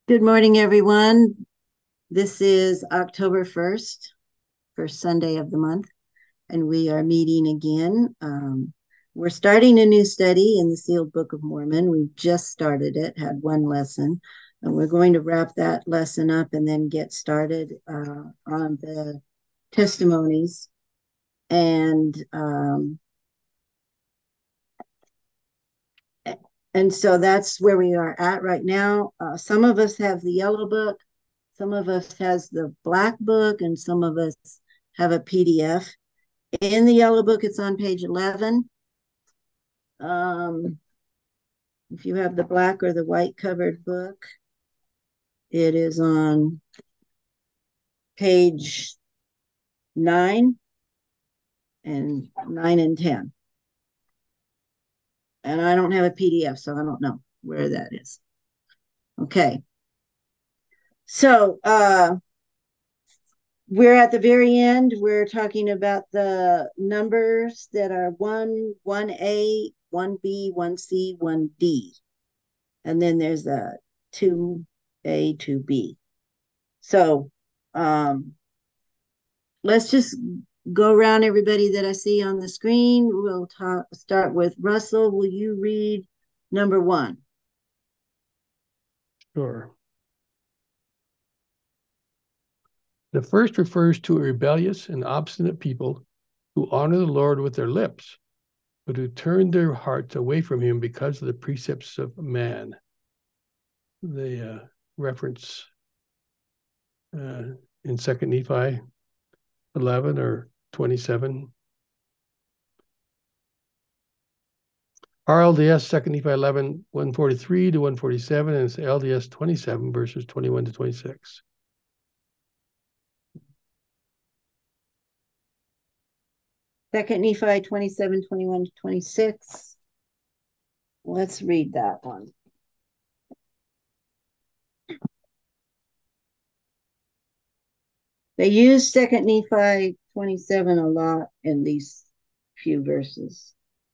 Good morning, everyone. This is October 1st, first Sunday of the month, and we are meeting again. We're starting a new study in the Sealed Book of Mormon. We've just started it, had one lesson, and we're going to wrap that lesson up and then get started on the testimonies. And so that's where we are at right now. Some of us have the yellow book, some of us has the black book, and some of us have a PDF. In the yellow book, it's on page 11. Um, if you have the black or the white covered book, it is on page 9 and 9 and 10. And I don't have a PDF, so I don't know where that is. Okay. So we're at the very end. We're talking about the numbers that are 1A, 1B, 1C, 1D. And then there's a 2A, 2B. So let's just go around everybody that I see on the screen. We'll start with Russell. Will you read number 1? Sure. The first refers to a rebellious and obstinate people who honor the Lord with their lips, but who turn their hearts away from him because of the precepts of man. They reference in 2 Nephi 11 or 27. RLDS 2 Nephi 11, 143 to 147, and it's LDS 27, verses 21 to 26. Second Nephi 27, 21 to 26. Let's read that one. They use Second Nephi 27 a lot in these few verses.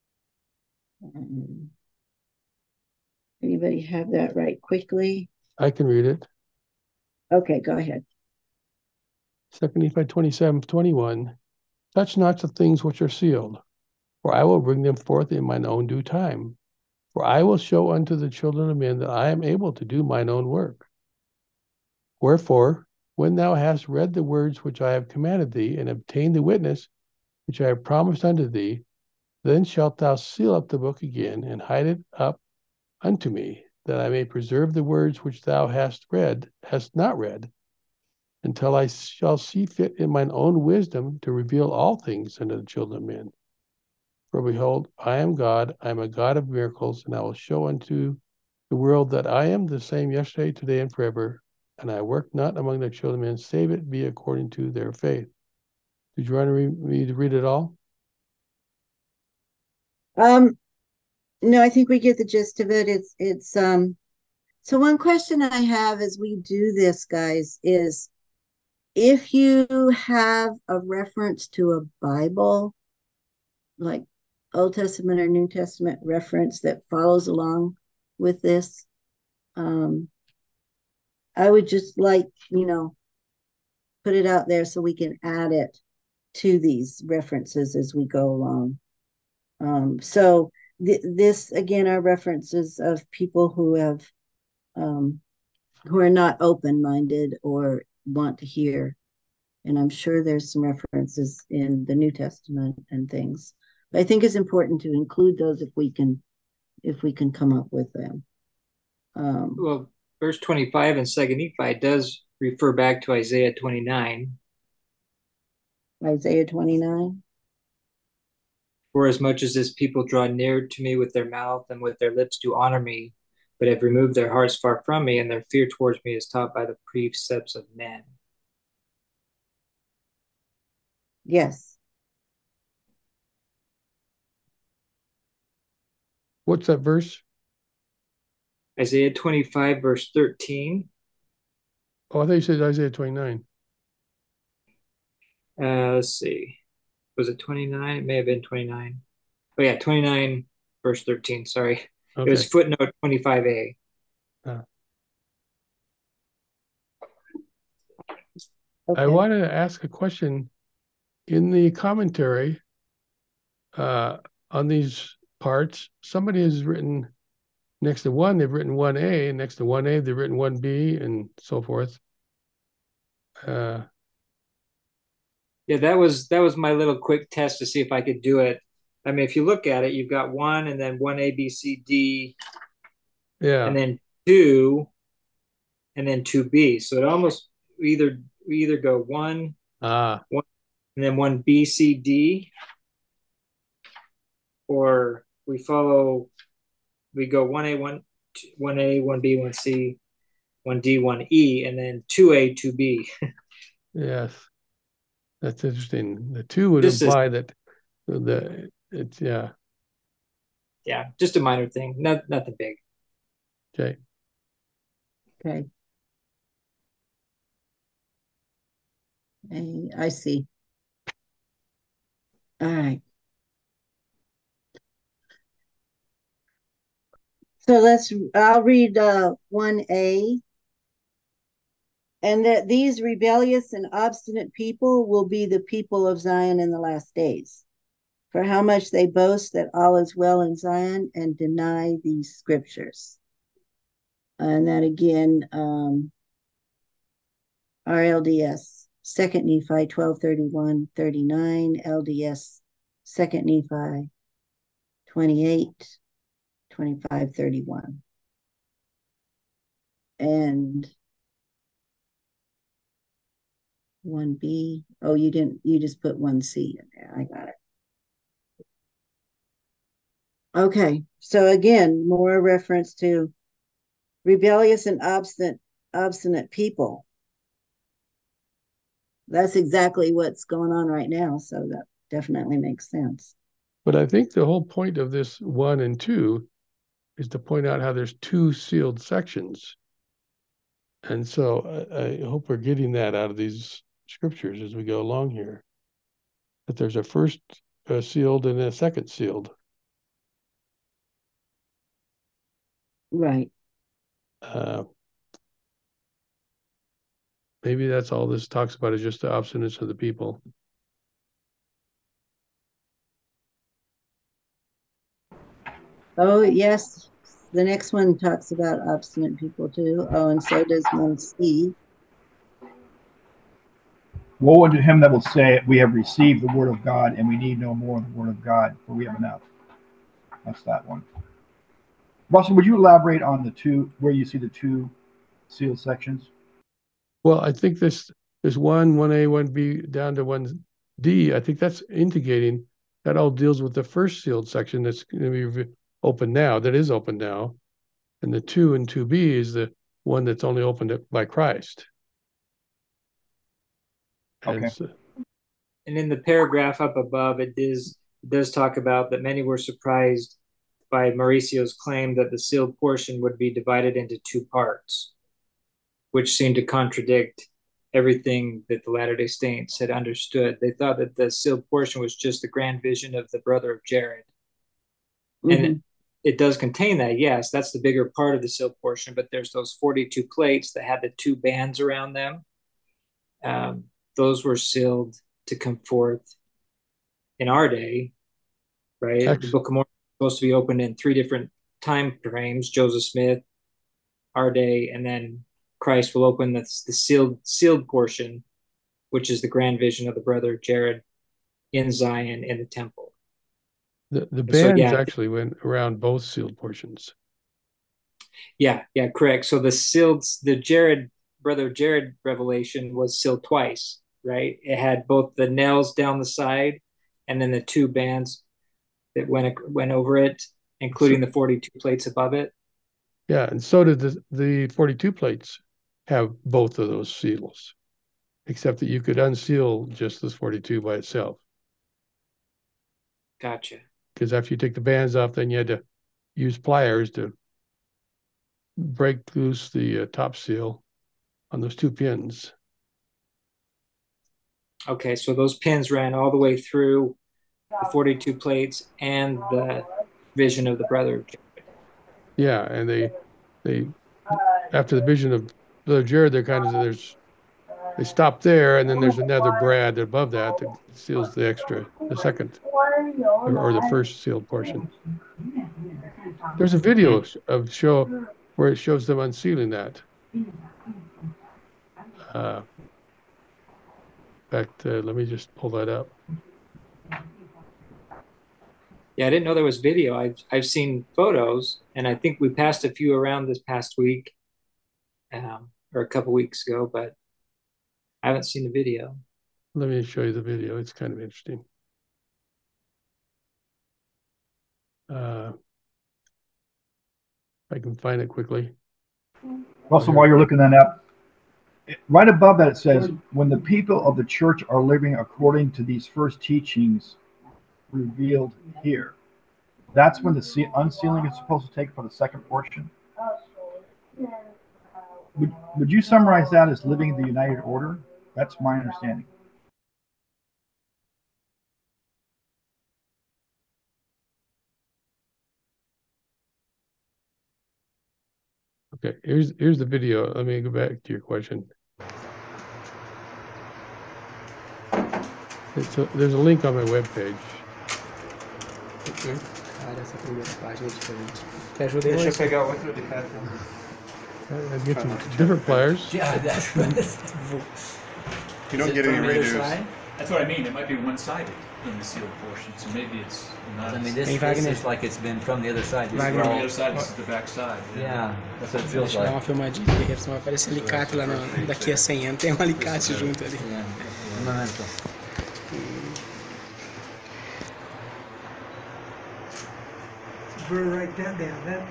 Anybody have that right quickly? I can read it. Okay, go ahead. 2 Nephi 27, 21. Touch not the things which are sealed, for I will bring them forth in mine own due time. For I will show unto the children of men that I am able to do mine own work. Wherefore, when thou hast read the words which I have commanded thee, and obtained the witness which I have promised unto thee, then shalt thou seal up the book again, and hide it up unto me, that I may preserve the words which thou hast not read, until I shall see fit in mine own wisdom to reveal all things unto the children of men. For behold, I am God, I am a God of miracles, and I will show unto the world that I am the same yesterday, today, and forever, and I work not among the children of men, save it be according to their faith. Did you want me to read it all? No, I think we get the gist of it. It's so one question I have as we do this, guys, is if you have a reference to a Bible, like Old Testament or New Testament reference that follows along with this, I would just like, put it out there so we can add it to these references as we go along. So this again are references of people who are not open-minded or want to hear. And I'm sure there's some references in the New Testament and things. But I think it's important to include those if we can come up with them. Well, verse 25 in 2 Nephi does refer back to Isaiah 29. Isaiah 29. For as much as this people draw near to me with their mouth and with their lips do honor me, but have removed their hearts far from me, and their fear towards me is taught by the precepts of men. Yes. What's that verse? Isaiah 25, verse 13. Oh, I thought you said Isaiah 29. Let's see. Was it 29? It may have been 29. Oh, yeah, 29, verse 13. Sorry. It Okay. was footnote 25a. Uh, I wanted to ask a question. In the commentary on these parts, somebody has written next to 1, they've written 1A, and next to 1A, they've written 1B, and so forth. Yeah, that was my little quick test to see if I could do it. I mean, if you look at it, you've got 1 and then 1A, B, C, D, Yeah. and then 2 and then 2B. So it almost we either go 1, 1 and then 1 B, C, D, or we go 1A, 1A, 1B, 1C, 1D, 1E, and then 2A, 2B. Yes. That's interesting. The 2 would Just imply that it's yeah, just a minor thing, nothing big. Okay. I see. All right. So I'll read 1A. And that these rebellious and obstinate people will be the people of Zion in the last days. For how much they boast that all is well in Zion and deny these scriptures. And that again, RLDS, 2nd Nephi 12:31-39, LDS, 2nd Nephi 28:25-31. And 1B. Oh, you just put 1C in there. I got it. Okay, so again, more reference to rebellious and obstinate people. That's exactly what's going on right now, so that definitely makes sense. But I think the whole point of this 1 and 2 is to point out how there's 2 sealed sections. And so I hope we're getting that out of these scriptures as we go along here, that there's a first sealed and a second sealed. Right. Maybe that's all this talks about, is just the obstinance of the people. Oh, yes. The next one talks about obstinate people too. Oh, and so does 1C. Woe unto him that will say, we have received the word of God, and we need no more of the word of God, for we have enough. That's that one. Russell, would you elaborate on the 2, where you see the 2 sealed sections? Well, I think this 1, 1A, 1B down to 1D, I think that's indicating that all deals with the first sealed section that's going to be open now, that is open now. And the 2 and 2B is the one that's only opened by Christ. Okay. And in the paragraph up above, it does talk about that many were surprised by Mauricio's claim that the sealed portion would be divided into 2 parts, which seemed to contradict everything that the Latter-day Saints had understood. They thought that the sealed portion was just the grand vision of the brother of Jared. Mm-hmm. And it does contain that, yes, that's the bigger part of the sealed portion, but there's those 42 plates that had the 2 bands around them. Those were sealed to come forth in our day, right? Excellent. The Book of Mormon is supposed to be opened in 3 different time frames: Joseph Smith, our day, and then Christ will open the sealed portion, which is the grand vision of the brother Jared in Zion in the temple. The bands actually went around both sealed portions. Yeah, correct. So brother Jared revelation was sealed twice, right? It had both the nails down the side and then the 2 bands that went over it, including the 42 plates above it. Yeah, and so did the 42 plates have both of those seals, except that you could unseal just this 42 by itself. Gotcha. Because after you take the bands off, then you had to use pliers to break loose the top seal on those 2 pins. Okay, so those pins ran all the way through the 42 plates and the vision of the brother. Yeah, and they after the vision of Brother Jared, there's They stop there, and then there's another brad above that that seals the extra, the second, or the first sealed portion. There's a video of show where it shows them unsealing that. In fact, let me just pull that up. Yeah, I didn't know there was video. I've seen photos, and I think we passed a few around this past week, or a couple weeks ago, but I haven't seen the video. Let me show you the video. It's kind of interesting. I can find it quickly. Russell, while you're looking that up, right above that it says, when the people of the church are living according to these first teachings revealed here. That's when the unsealing is supposed to take for the second portion. Would you summarize that as living in the united order? That's my understanding. Okay, here's the video. Let me go back to your question. There's a link on my webpage. Okay. Cara, essa primeira página é diferente. Quer ajuda Deixa eu hoje? pegar outro de cá. I'd get some different pliers. Yeah, that's You don't get any redos. That's what I mean. It might be one-sided in the sealed portion, so maybe it's not. I mean, Hey, this Wagner. is like it's been from the other side. This is Wagner. From the all, other side, this is the back side. yeah, that's what it feels Deixa eu dar uma like. filmadinha, guerreiro, senão vai aparecer alicate lá daqui a 100 anos. Tem um alicate junto ali. Yeah. Memento. Better write that down.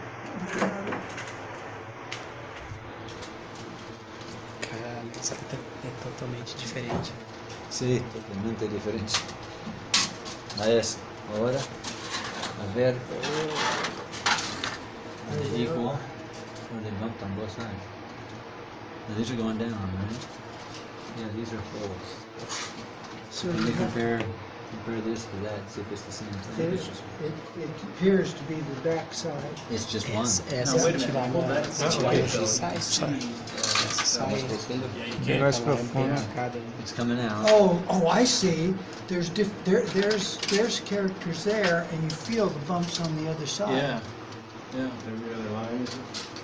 Caralho, essa fita é totalmente diferente. Sí, totalmente diferente. Ahí es. Ahora, a ver. Are they equal? Or are they bumped on both sides? Now, these are going down, right? Yeah, these are folds. So Can you you have, compare this to that, see if it's the same thing? it appears to be the back side. It's just one. Essa Não, wait a se tirar minute. uma, se tirar Wait, uma so sai, sai. Essa sai. Yeah, you Ela can't. é bem marcada aí. It's coming out. Oh, I see. There's there's characters there, and you feel the bumps on the other side. Yeah. Yeah, they're really lines.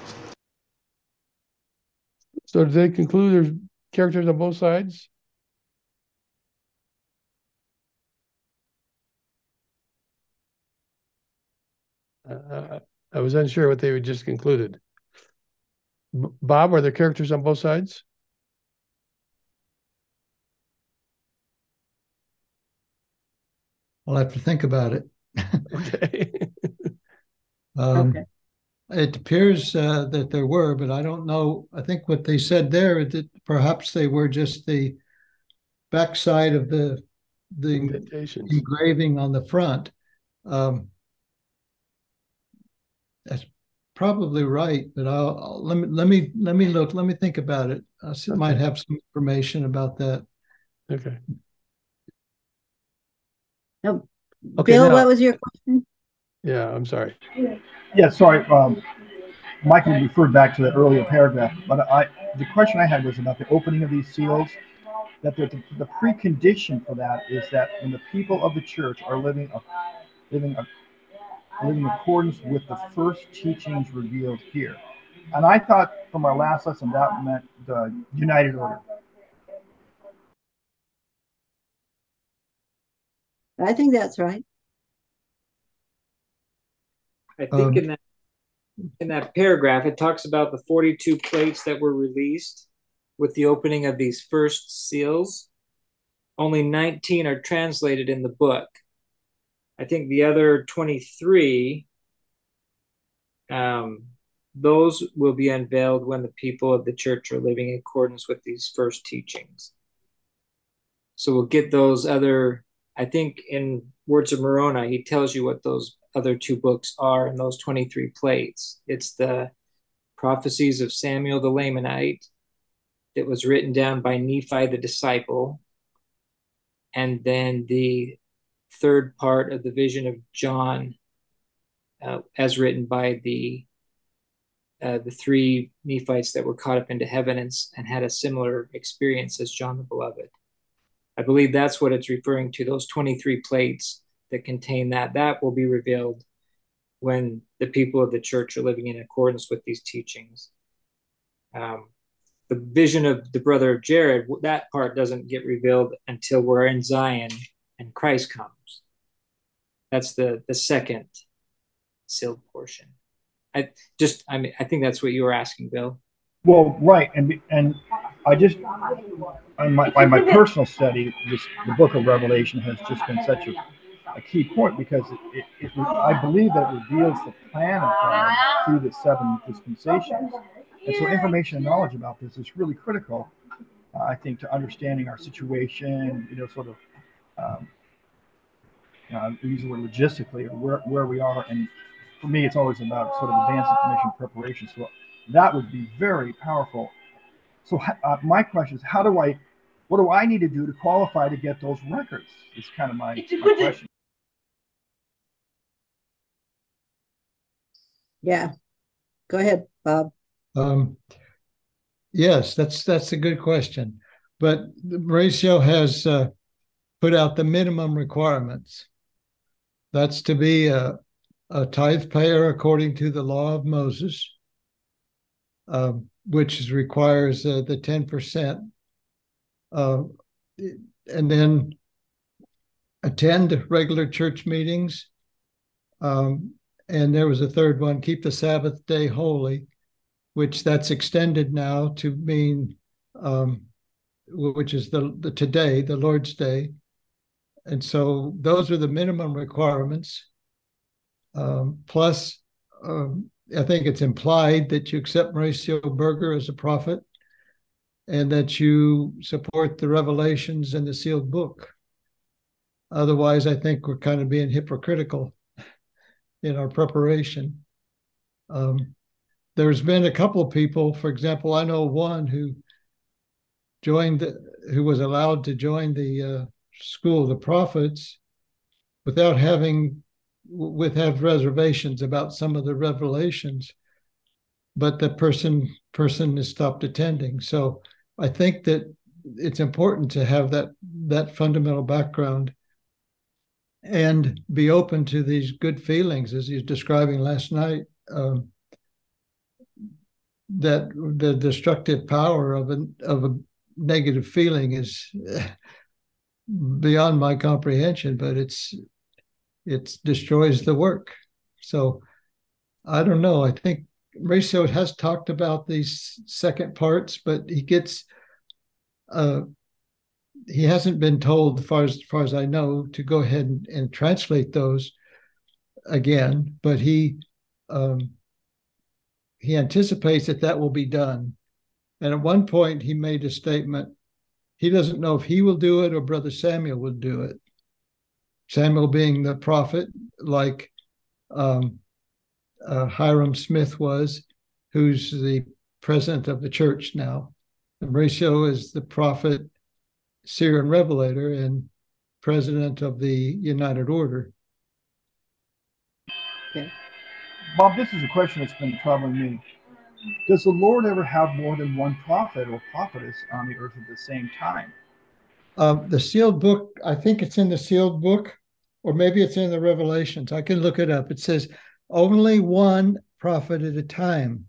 So do they conclude there's characters on both sides? I was unsure what they had just concluded. Bob, are there characters on both sides? I'll have to think about it. Okay. Okay. It appears that there were, but I don't know. I think what they said there is that perhaps they were just the backside of the Indentations. engraving on the front. That's probably right, but let me look. Let me think about it. I might Okay. have some information about that. Okay. No, Okay, Bill, now- what was your question? Yeah, I'm sorry. Yeah, sorry. Michael referred back to the earlier paragraph, but the question I had was about the opening of these seals. That the precondition for that is that when the people of the church are living in accordance with the first teachings revealed here. And I thought from our last lesson that meant the united order. I think that's right. I think in that paragraph, it talks about the 42 plates that were released with the opening of these first seals. Only 19 are translated in the book. I think the other 23, those will be unveiled when the people of the church are living in accordance with these first teachings. So we'll get those other, I think in Words of Moroni, he tells you what those other two books are in those 23 plates. It's the Prophecies of Samuel the Lamanite that was written down by Nephi the disciple, and then the third part of the vision of John as written by the the three Nephites that were caught up into heaven and had a similar experience as John the Beloved. I believe that's what it's referring to, those 23 plates that contain that. That will be revealed when the people of the church are living in accordance with these teachings. The vision of the brother of Jared, that part doesn't get revealed until we're in Zion and Christ comes. That's the second sealed portion. I think that's what you were asking, Bill. Well, right, and I just on my personal study, the Book of Revelation has just been such a key point because I believe that it reveals the plan of God through the 7 dispensations, and so information and knowledge about this is really critical. I think to understanding our situation, sort of. Use the word logistically, or where we are, and for me, it's always about sort of advanced information preparation. So that would be very powerful. So my question is, what do I need to do to qualify to get those records? Is kind of my question. Yeah, go ahead, Bob. Yes, that's a good question. But Mauricio has put out the minimum requirements. That's to be a tithe payer according to the law of Moses, which requires the 10%. And then attend regular church meetings. And there was a third one, keep the Sabbath day holy, which that's extended now to mean, which is the today, the Lord's Day. And so those are the minimum requirements. Plus, I think it's implied that you accept Mauricio Berger as a prophet and that you support the revelations in the sealed book. Otherwise, I think we're kind of being hypocritical in our preparation. There's been a couple of people, for example, I know one who was allowed to join the School of the Prophets without have reservations about some of the revelations, but the person has stopped attending. So I think that it's important to have that fundamental background and be open to these good feelings, as he's describing last night, that the destructive power of a negative feeling is beyond my comprehension, but it destroys the work. So I don't know. I think Mauricio has talked about these second parts, but he hasn't been told, as far as I know, to go ahead and translate those again. But he anticipates that will be done. And at one point, he made a statement. He doesn't know if he will do it or Brother Samuel will do it. Samuel being the prophet, like Hiram Smith was, who's the president of the church now. And Mauricio is the prophet, seer, and revelator, and president of the United Order. Okay. Bob, this is a question that's been troubling me. Does the Lord ever have more than one prophet or prophetess on the earth at the same time? The sealed book, I think it's in the sealed book, or maybe it's in the Revelations. I can look it up. It says only one prophet at a time.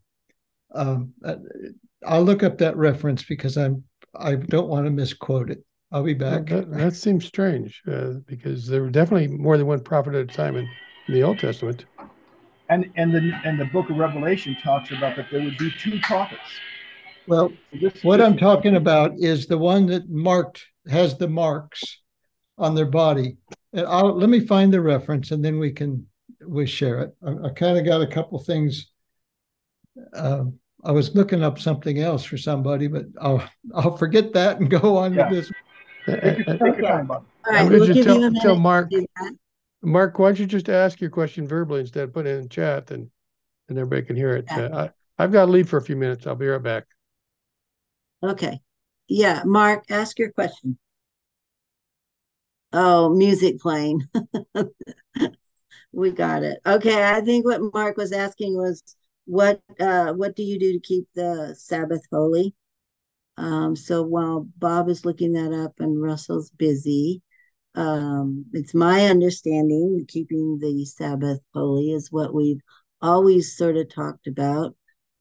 I'll look up that reference because I don't want to misquote it. I'll be back. That seems strange because there were definitely more than one prophet at a time in the Old Testament. And the book of Revelation talks about that there would be 2 prophets. Well, what I'm talking about is the one that has the marks on their body. And let me find the reference, and then we share it. I kind of got a couple things. I was looking up something else for somebody, but I'll forget that and go on with this. Take your time, Bob. All right, we'll give you a minute tell Mark. to do that. Mark, why don't you just ask your question verbally instead of putting it in the chat, and everybody can hear it. Yeah. I've got to leave for a few minutes. I'll be right back. Okay. Yeah, Mark, ask your question. Oh, music playing. We got it. Okay, I think what Mark was asking was, what do you do to keep the Sabbath holy? So while Bob is looking that up and Russell's busy, it's my understanding keeping the Sabbath holy is what we've always sort of talked about,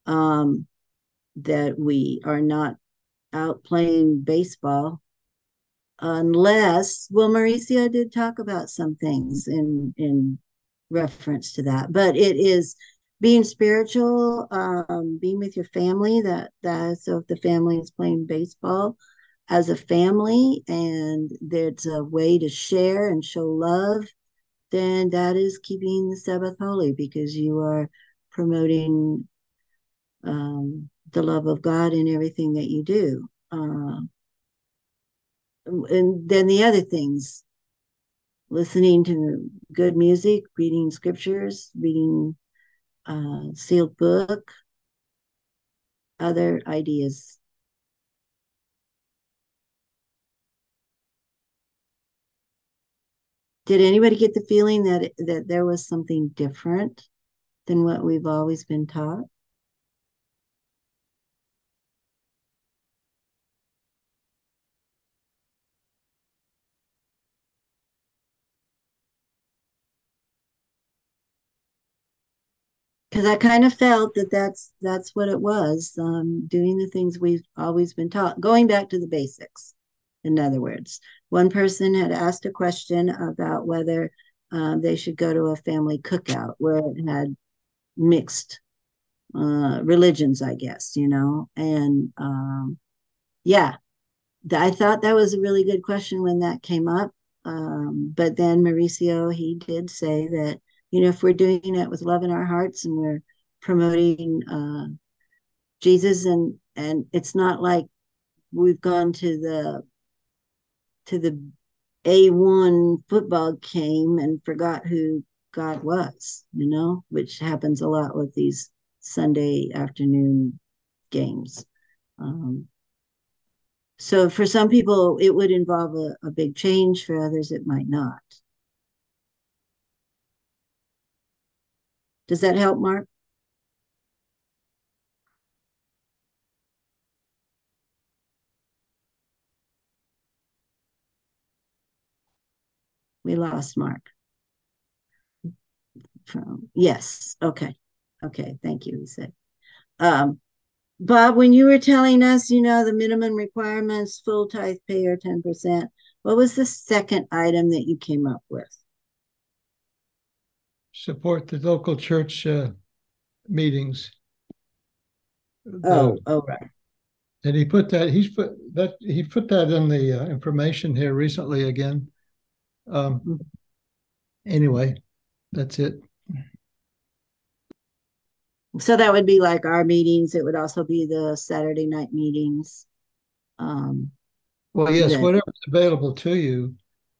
that we are not out playing baseball unless, well, Mauricio did talk about some things in reference to that, but it is being spiritual, being with your family. That so if the family is playing baseball as a family and there's a way to share and show love, then that is keeping the Sabbath holy because you are promoting the love of God in everything that you do. And then the other things, listening to good music, reading scriptures, reading sealed book, other ideas. Did anybody get the feeling that there was something different than what we've always been taught? Because I kind of felt that that's what it was, doing the things we've always been taught, going back to the basics. In other words, one person had asked a question about whether they should go to a family cookout where it had mixed religions, I guess, and yeah, I thought that was a really good question when that came up. But then Mauricio, he did say that, if we're doing it with love in our hearts and we're promoting Jesus, and it's not like we've gone to the A1 football game and forgot who God was, which happens a lot with these Sunday afternoon games. So for some people, it would involve a big change. For others, it might not. Does that help, Mark? We lost Mark. Yes. Okay. Thank you, he said. Bob, when you were telling us, the minimum requirements, full tithe payer, 10%, what was the second item that you came up with? Support the local church meetings. Right. And he put that in the information here recently again. Anyway, that's it. So that would be like our meetings. It would also be the Saturday night meetings. Well, yes, whatever's available to you.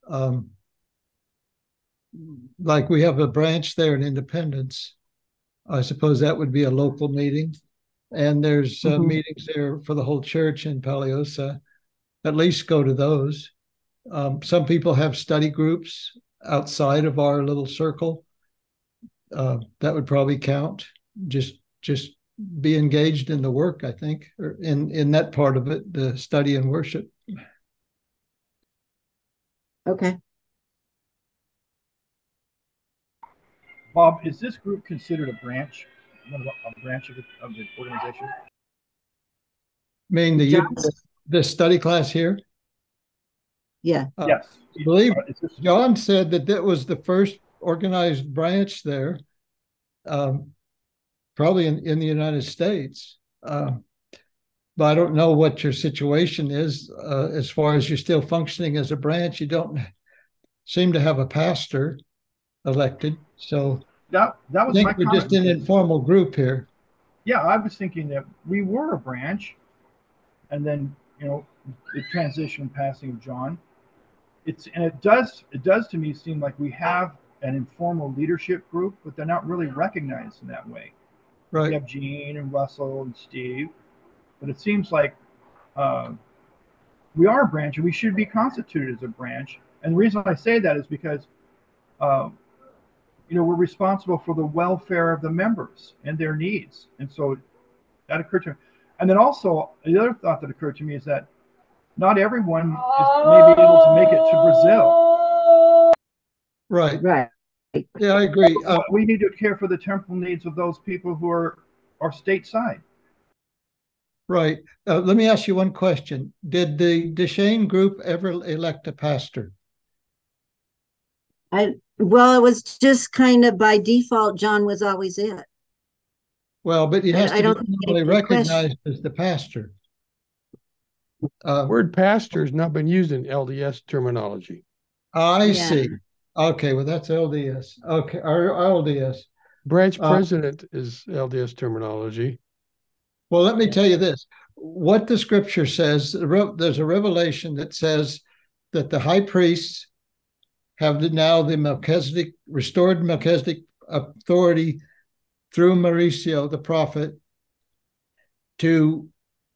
Like we have a branch there in Independence. I suppose that would be a local meeting. And there's meetings there for the whole church in Paliosa. At least go to those. Some people have study groups outside of our little circle. That would probably count. Just be engaged in the work, I think, or in that part of it, the study and worship. Okay. Bob, is this group considered a branch of the organization? I mean, the study class here? Yeah. Yes. I believe John said that was the first organized branch there, probably in the United States. But I don't know what your situation is as far as you're still functioning as a branch. You don't seem to have a pastor elected. So that was my comment. We're just an informal group here. Yeah, I was thinking that we were a branch, and then the transition passing of John. It does to me seem like we have an informal leadership group, but they're not really recognized in that way. Right. We have Gene and Russell and Steve, but it seems like we are a branch and we should be constituted as a branch. And the reason I say that is because we're responsible for the welfare of the members and their needs. And so that occurred to me. And then also the other thought that occurred to me is that not everyone may be able to make it to Brazil. Right. Right. Yeah, I agree. We need to care for the temporal needs of those people who are stateside. Right. Let me ask you one question. Did the Duchesne group ever elect a pastor? Well, it was just kind of by default, John was always it. Well, but he has I to don't be think formally they recognized as the pastor. Word pastor has not been used in LDS terminology. I see. Okay, well, that's LDS. Okay, our LDS. Branch president is LDS terminology. Well, let me tell you this. What the scripture says, there's a revelation that says that the high priests have now the restored Melchizedek authority through Mauricio, the prophet, to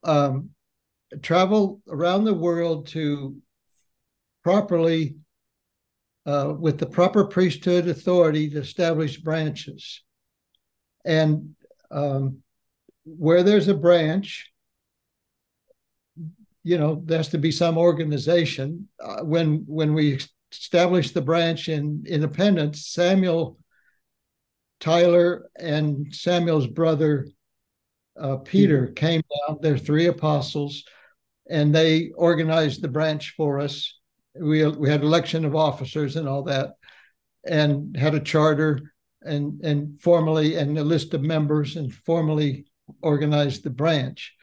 travel around the world to properly, with the proper priesthood authority, to establish branches. And where there's a branch, there has to be some organization. When we established the branch in Independence, Samuel Tyler and Samuel's brother Peter came down. They're three apostles, and they organized the branch for us. We had election of officers and all that, and had a charter and formally, and a list of members, and formally organized the branch.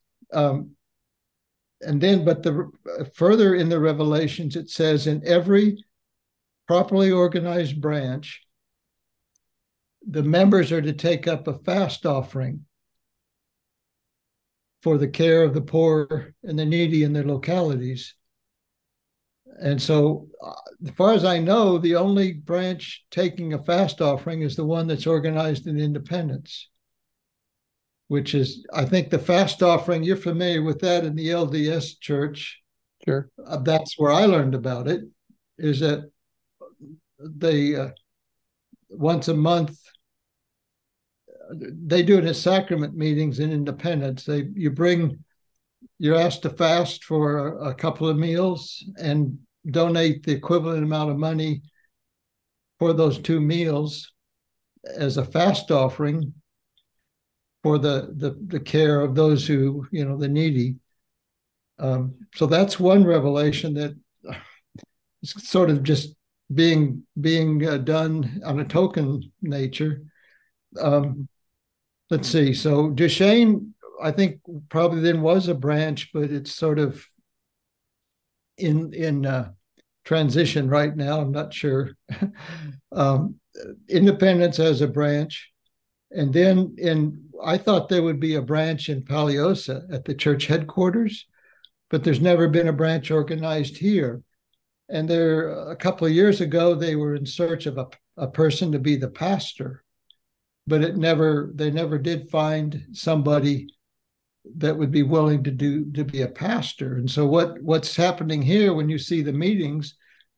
And then, but further in the Revelations, it says, in every properly organized branch, the members are to take up a fast offering for the care of the poor and the needy in their localities. And so, as far as I know, the only branch taking a fast offering is the one that's organized in Independence, which is, I think, the fast offering. You're familiar with that in the LDS church. Sure. That's where I learned about it, is that they, once a month, they do it at sacrament meetings in Independence. You're asked to fast for a couple of meals and donate the equivalent amount of money for those 2 meals as a fast offering for the care of those who, the needy. So that's one revelation that is sort of just being done on a token nature. Let's see. So Duchesne, I think, probably then was a branch, but it's sort of in transition right now. I'm not sure. Independence has a branch. And then I thought there would be a branch in Paliosa at the church headquarters, but there's never been a branch organized here. And a couple of years ago, they were in search of a person to be the pastor, but they never did find somebody that would be willing to be a pastor. And so what's happening here when you see the meetings,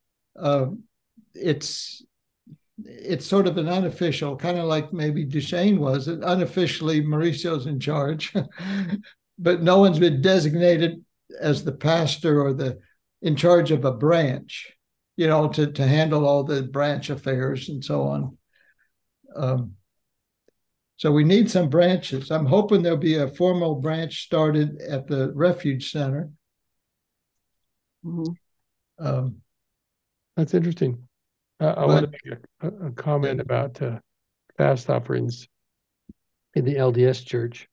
it's sort of an unofficial, kind of like maybe Duchesne was, unofficially Mauricio's in charge, but no one's been designated as the pastor or in charge of a branch, to handle all the branch affairs and so on. So we need some branches. I'm hoping there'll be a formal branch started at the Refuge Center. Mm-hmm. That's interesting. I want to make a comment about fast offerings in the LDS church.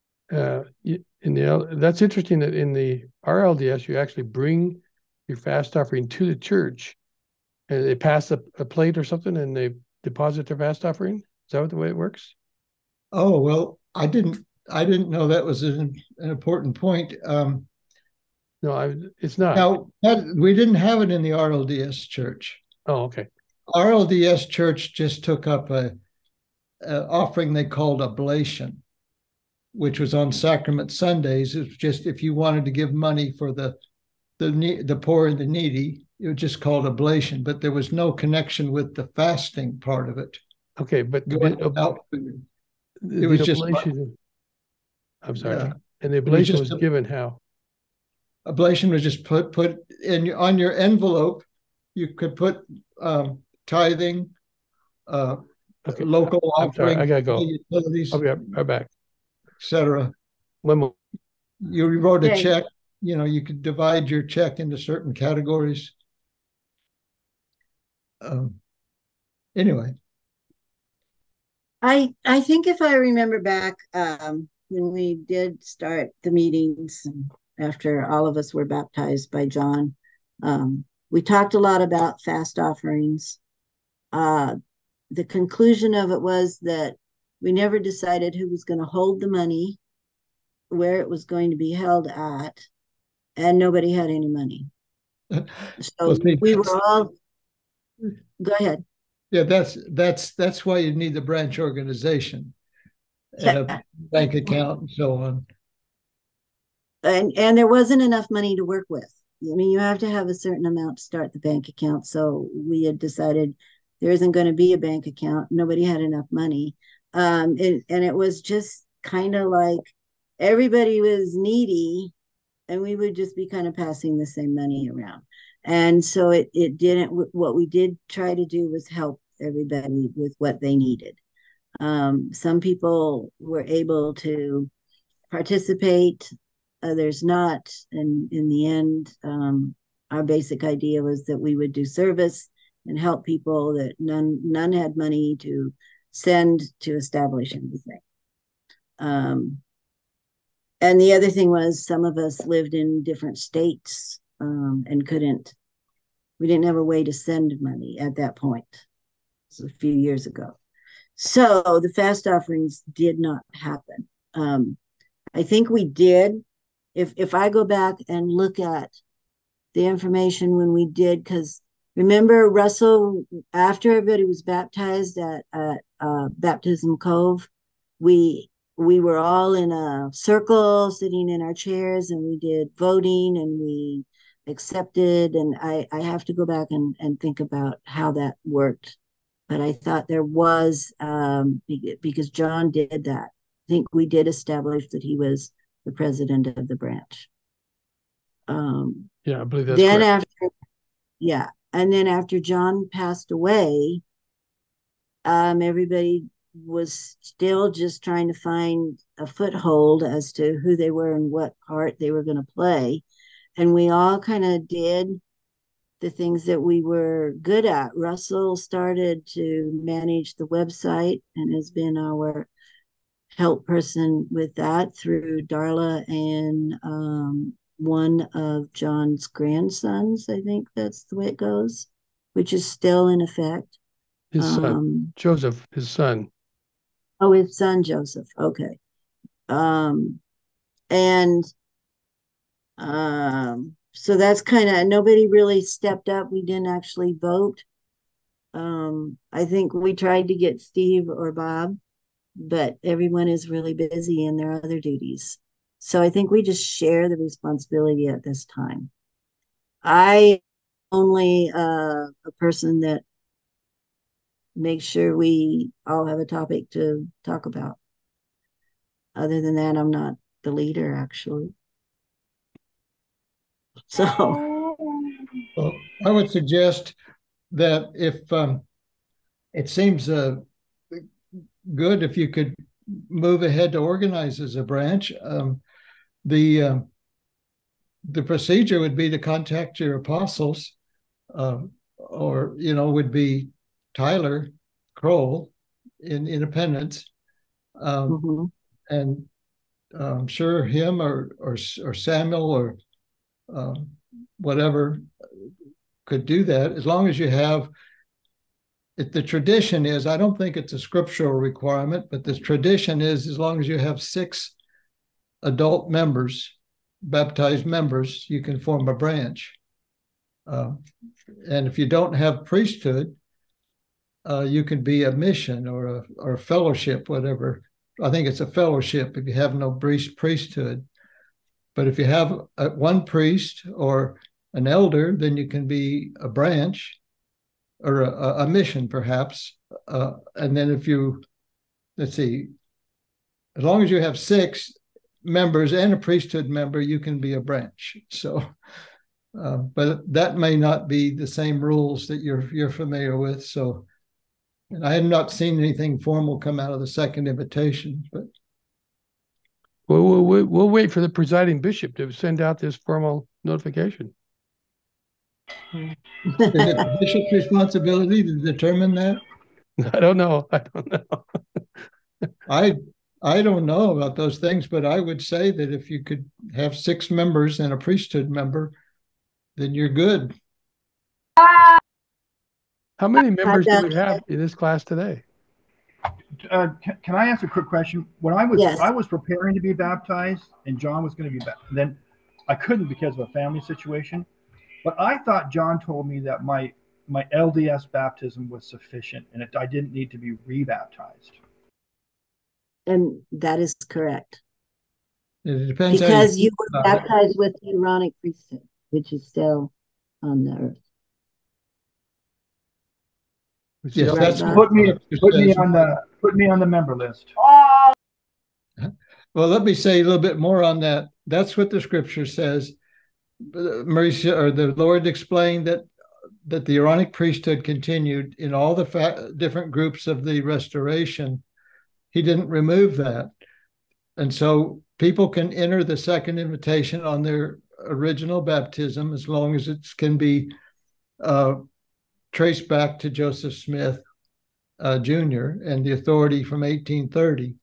That's interesting that in our LDS, you actually bring your fast offering to the church, and they pass a plate or something, and they deposit their fast offering. Is that the way it works? Oh, well, I didn't know that was an important point. No, it's not. Now, we didn't have it in the RLDS church. Oh, okay. RLDS church just took up a offering they called oblation, which was on Sacrament Sundays. It was just if you wanted to give money for the poor and the needy, it was just called ablation, but there was no connection with the fasting part of it. Okay, but Going the, without food. the was just ablation, I'm sorry. Yeah. And the It was ablation just was a- given how? Ablation was just put in on your envelope. You could put tithing, Okay, local I'm sorry, offering, I gotta go. utilities, I'll be right back. etc. One more. You wrote a Okay. check. You know, you could divide your check into certain categories. Anyway, I think if I remember back, when we did start the meetings after all of us were baptized by John, we talked a lot about fast offerings. The conclusion of it was that we never decided who was going to hold the money, where it was going to be held at, and nobody had any money. So well, see, we were all, go ahead. yeah, that's why you need the branch organization and a bank account and so on. And there wasn't enough money to work with. I mean, you have to have a certain amount to start the bank account. So we had decided there isn't going to be a bank account. Nobody had enough money. And it was just kind of like everybody was needy and we would just be kind of passing the same money around. And so it didn't, what we did try to do was help everybody with what they needed. Some people were able to participate, others not. And in the end, our basic idea was that we would do service and help people that none had money to send to establish anything. And the other thing was some of us lived in different states and we didn't have a way to send money at that point. It was a few years ago. So the fast offerings did not happen. I think we did. If I go back and look at the information when we did, because remember, Russell, after everybody was baptized at Baptism Cove, we were all in a circle sitting in our chairs and we did voting and we accepted. And I have to go back and think about how that worked. But I thought there was, because John did that. I think we did establish that he was the president of the branch. Yeah, I believe that's then correct. And then after John passed away, everybody was still just trying to find a foothold as to who they were and what part they were going to play. And we all kind of did the things that we were good at. Russell started to manage the website and has been our help person with that through Darla and one of John's grandsons. I think that's the way it goes, which is still in effect. His son, Joseph, his son. Oh, his son, Joseph. Okay. So that's kind of, nobody really stepped up. We didn't actually vote. I think we tried to get Steve or Bob, but everyone is really busy in their other duties. So I think we just share the responsibility at this time. I only a person that makes sure we all have a topic to talk about. Other than that, I'm not the leader, actually. So well, I would suggest that if it seems good if you could move ahead to organize as a branch. The procedure would be to contact your apostles, or would be Tyler Kroll in Independence, and I'm sure him or Samuel or whatever could do that, as long as you have. The tradition is, I don't think it's a scriptural requirement, but the tradition is as long as you have 6 adult members, baptized members, you can form a branch. And if you don't have priesthood, you can be a mission or a fellowship, whatever. I think it's a fellowship if you have no priesthood. But if you have one priest or an elder, then you can be a branch or a mission, perhaps. And then if you, let's see, as long as you have 6 members and a priesthood member, you can be a branch. So, but that may not be the same rules that you're familiar with. So, and I have not seen anything formal come out of the second invitation, but we'll wait for the presiding bishop to send out this formal notification. Is it the bishop's responsibility to determine that? I don't know. I don't know about those things, but I would say that if you could have 6 members and a priesthood member, then you're good. How many members do we have in this class today? Can I ask a quick question? When I was preparing to be baptized, and John was going to be baptized, then I couldn't because of a family situation. But I thought John told me that my LDS baptism was sufficient, and I didn't need to be rebaptized. And that is correct. It depends because you were baptized with the Aaronic priesthood, which is still on the earth. Yes, that's put me on the member list. Well, let me say a little bit more on that. That's what the scripture says. Mauricio, or the Lord explained that the Aaronic priesthood continued in all the different groups of the restoration. He didn't remove that. And so people can enter the second invitation on their original baptism as long as it can be traced back to Joseph Smith Jr. and the authority from 1830.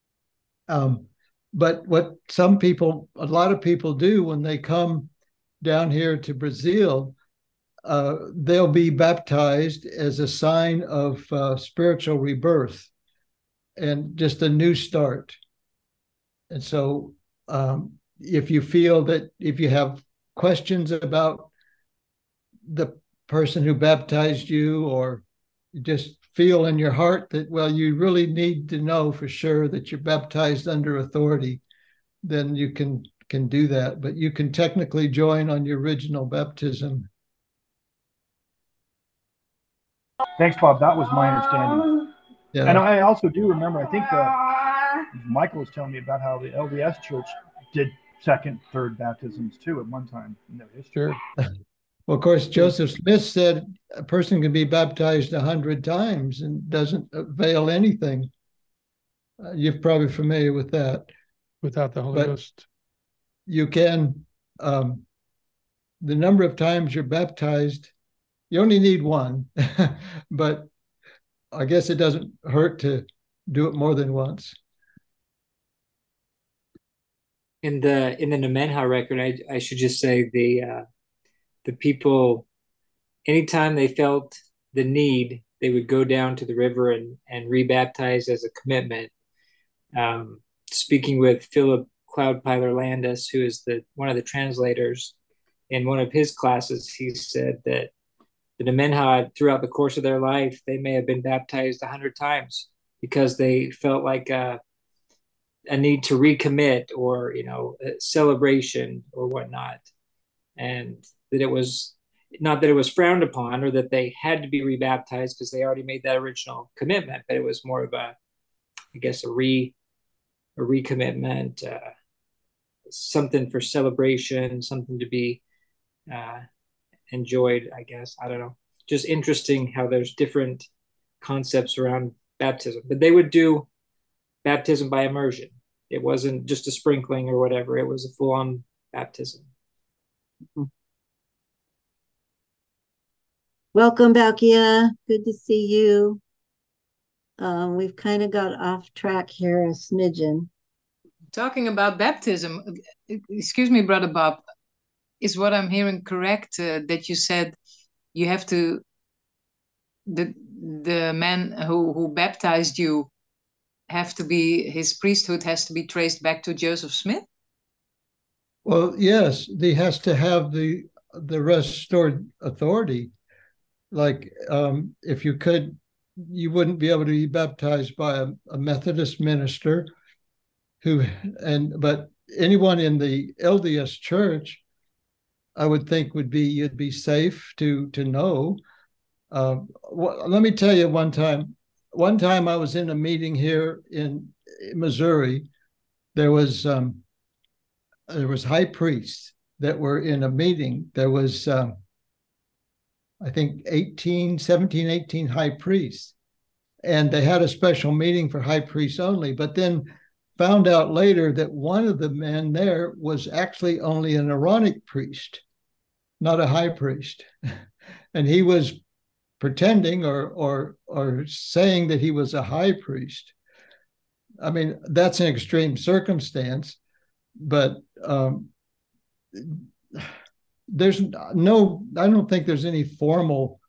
But what a lot of people do when they come down here to Brazil, they'll be baptized as a sign of spiritual rebirth and just a new start. And so if you feel that if you have questions about the person who baptized you, or you just feel in your heart that, well, you really need to know for sure that you're baptized under authority, then you can do that. But you can technically join on your original baptism. Thanks, Bob. That was my understanding. Yeah. And I also do remember, I think Michael was telling me about how the LDS Church did second, third baptisms too at one time in their history. Sure. Well, of course, Joseph Smith said a person can be baptized 100 times and doesn't avail anything. You're probably familiar with that. Without the Holy Ghost. You can, the number of times you're baptized, you only need one, but I guess it doesn't hurt to do it more than once. In the Nemenhah record, I should just say the people, anytime they felt the need, they would go down to the river and rebaptize as a commitment. Speaking with Philip Cloudpiler Landis, who is one of the translators, in one of his classes, he said that the Nemenhah, throughout the course of their life, they may have been baptized 100 times because they felt like a need to recommit, or a celebration or whatnot, and that it was not that it was frowned upon or that they had to be rebaptized because they already made that original commitment, but it was more of a recommitment, something for celebration, something to be enjoyed, I guess. I don't know. Just interesting how there's different concepts around baptism. But they would do baptism by immersion. It wasn't just a sprinkling or whatever. It was a full-on baptism. Welcome, Balkia. Good to see you. We've kind of got off track here a smidgen. Talking about baptism, excuse me, Brother Bob, is what I'm hearing correct, that you said you have to, the man who baptized you his priesthood has to be traced back to Joseph Smith? Well, yes, he has to have the restored authority. Like if you wouldn't be able to be baptized by a Methodist minister but anyone in the LDS Church I would think would be you'd be safe to know. Let me tell you one time. One time I was in a meeting here in Missouri. There was high priests that were in a meeting. There was I think 17, 18 high priests. And they had a special meeting for high priests only, but then found out later that one of the men there was actually only an Aaronic priest, not a high priest. And he was pretending or saying that he was a high priest. I mean, that's an extreme circumstance, but there's no, I don't think there's any formal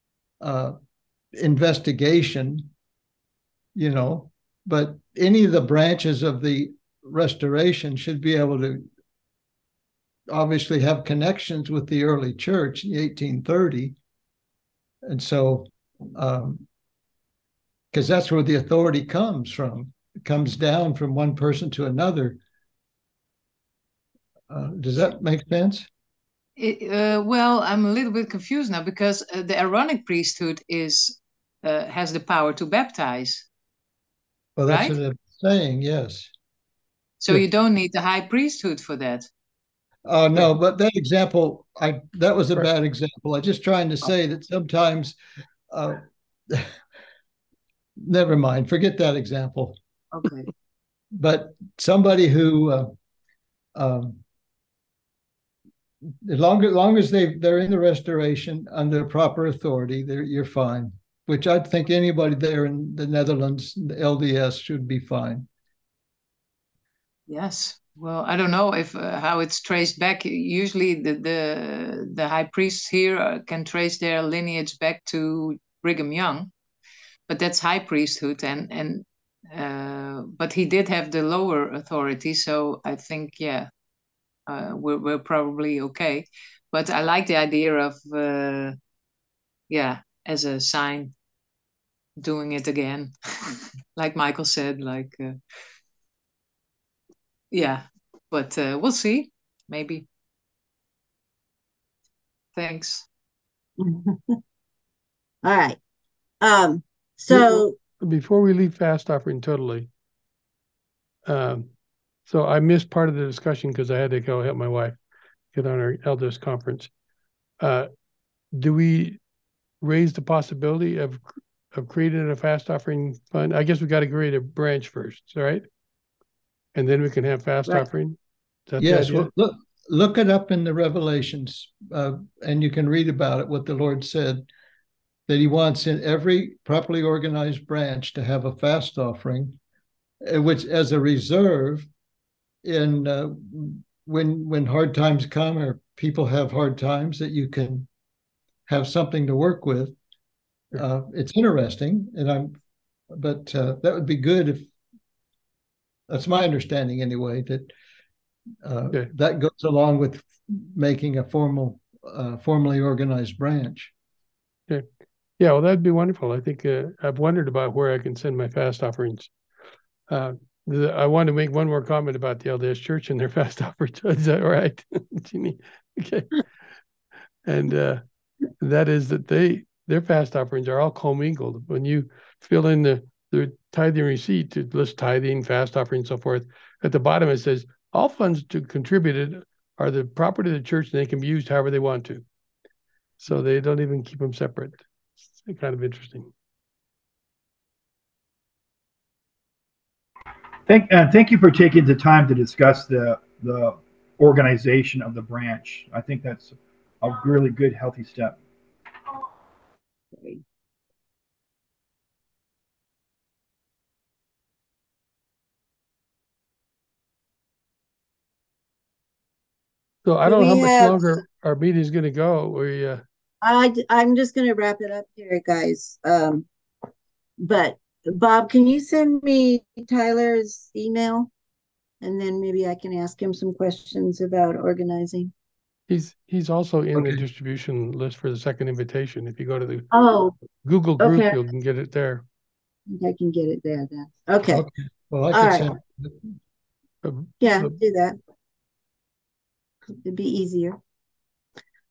investigation, you know, but any of the branches of the restoration should be able to obviously have connections with the early church in 1830. And so, because that's where the authority comes from. It comes down from one person to another. Does that make sense? Well, I'm a little bit confused now because the Aaronic priesthood has the power to baptize. Well, that's right? what I'm saying, yes. So you don't need the high priesthood for that. No, but that example, that was a bad example. I'm just trying to say that sometimes, never mind, forget that example. Okay. But somebody who, as long as they're in the restoration under proper authority, you're fine. Which I think anybody there in the Netherlands, the LDS, should be fine. Yes. Well, I don't know if how it's traced back. Usually, the high priests here can trace their lineage back to Brigham Young, but that's high priesthood, but he did have the lower authority, so I think we're probably okay. But I like the idea of as a sign, doing it again, like Michael said, but we'll see. Maybe. Thanks. All right. So before we leave fast offering totally, so I missed part of the discussion because I had to go help my wife get on our elders conference. Do we raise the possibility of creating a fast offering fund? I guess we got to create a branch first, right? And then we can have fast offering. Yes, well, look it up in the Revelations, and you can read about it. What the Lord said, that He wants in every properly organized branch to have a fast offering, which as a reserve in when hard times come or people have hard times, that you can have something to work with. It's interesting, but that would be good if. That's my understanding anyway, that that goes along with making a formally organized branch. Okay. Yeah, well, that'd be wonderful. I think I've wondered about where I can send my fast offerings. I want to make one more comment about the LDS Church and their fast offerings. Is that all right, Jeannie? Okay. And that is that their fast offerings are all commingled. When you fill in the tithing receipt to list tithing, fast offering, and so forth, at the bottom it says all funds contributed are the property of the church and they can be used however they want to. So they don't even keep them separate. It's kind of interesting. Thank you for taking the time to discuss the organization of the branch. I think that's a really good, healthy step. So I don't know how much longer our meeting is going to go. I'm just going to wrap it up here, guys. But Bob, can you send me Tyler's email? And then maybe I can ask him some questions about organizing. He's also in the distribution list for the second invitation. If you go to the Google group, you can get it there. I can get it there then. Okay. Well, I can send. Yeah, do that. It'd be easier.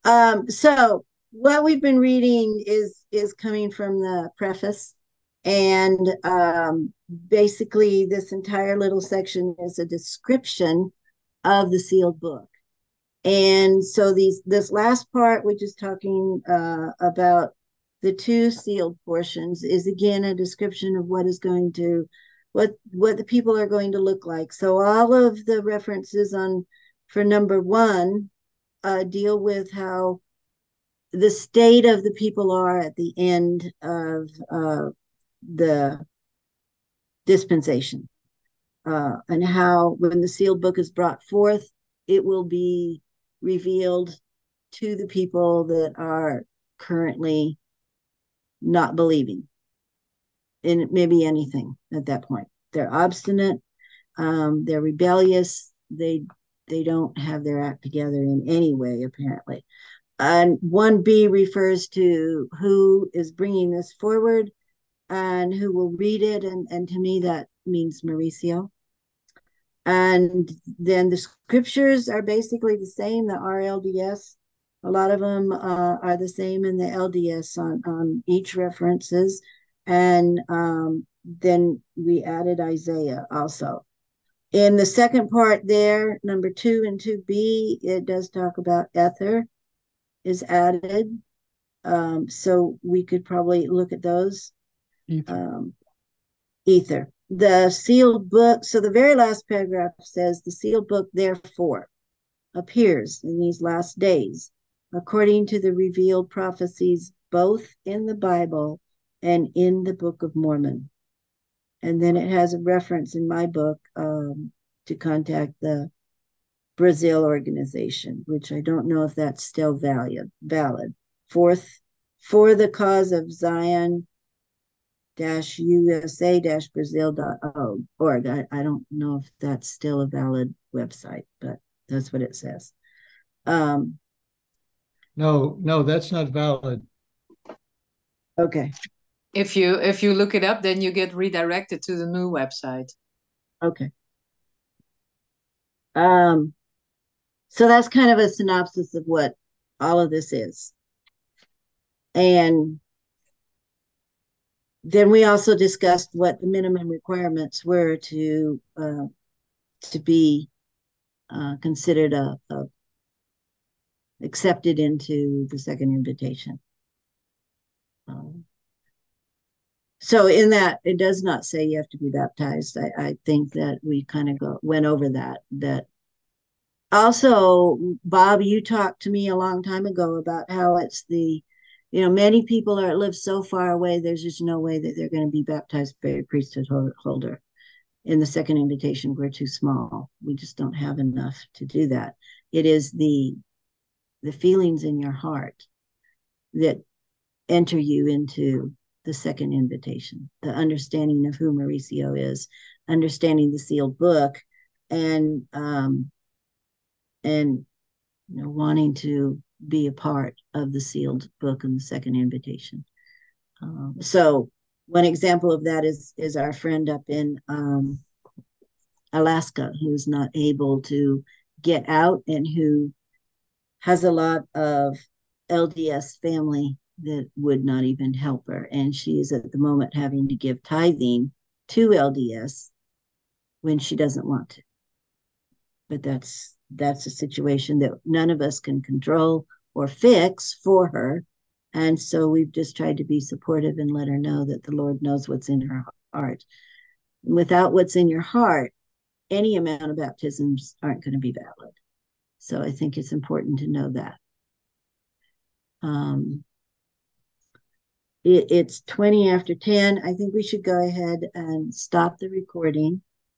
So what we've been reading is coming from the preface, and basically this entire little section is a description of the sealed book. And so this last part, which is talking about the two sealed portions, is again a description of what is going to what the people are going to look like. So all of the references on for number 1 deal with how the state of the people are at the end of the dispensation, and how when the sealed book is brought forth, it will be revealed to the people that are currently not believing in maybe anything at that point. They're obstinate, they're rebellious, they don't have their act together in any way, apparently. And 1b refers to who is bringing this forward and who will read it, and to me that means Mauricio. And then the scriptures are basically the same, the RLDS. A lot of them are the same in the LDS on each references. And then we added Isaiah also. In the second part there, number 2 and 2b, it does talk about ether is added. So we could probably look at those. Ether. The sealed book, so the very last paragraph says, the sealed book therefore appears in these last days, according to the revealed prophecies, both in the Bible and in the Book of Mormon. And then it has a reference in my book to contact the Brazil organization, which I don't know if that's still valid. For the cause of Zion USA-Brazil.org. I don't know if that's still a valid website, but that's what it says. No, that's not valid. Okay. If you look it up, then you get redirected to the new website. Okay. So that's kind of a synopsis of what all of this is. And then we also discussed what the minimum requirements were to be considered a accepted into the second invitation. So in that, it does not say you have to be baptized. I think that we kind of went over that. Also, Bob, you talked to me a long time ago about how it's many people live so far away, there's just no way that they're going to be baptized by a priesthood holder. In the second invitation, we're too small. We just don't have enough to do that. It is the feelings in your heart that enter you into the second invitation, the understanding of who Mauricio is, understanding the sealed book, and wanting to be a part of the sealed book and the second invitation. So one example of that is our friend up in Alaska, who's not able to get out and who has a lot of LDS family that would not even help her. And she is at the moment having to give tithing to LDS when she doesn't want to. But that's a situation that none of us can control or fix for her. And so we've just tried to be supportive and let her know that the Lord knows what's in her heart. And without what's in your heart, any amount of baptisms aren't going to be valid. So I think it's important to know that. It's 20 after 10. I think we should go ahead and stop the recording.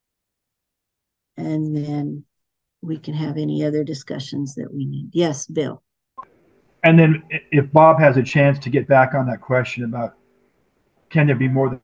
And then we can have any other discussions that we need. Yes, Bill. And then if Bob has a chance to get back on that question about can there be more than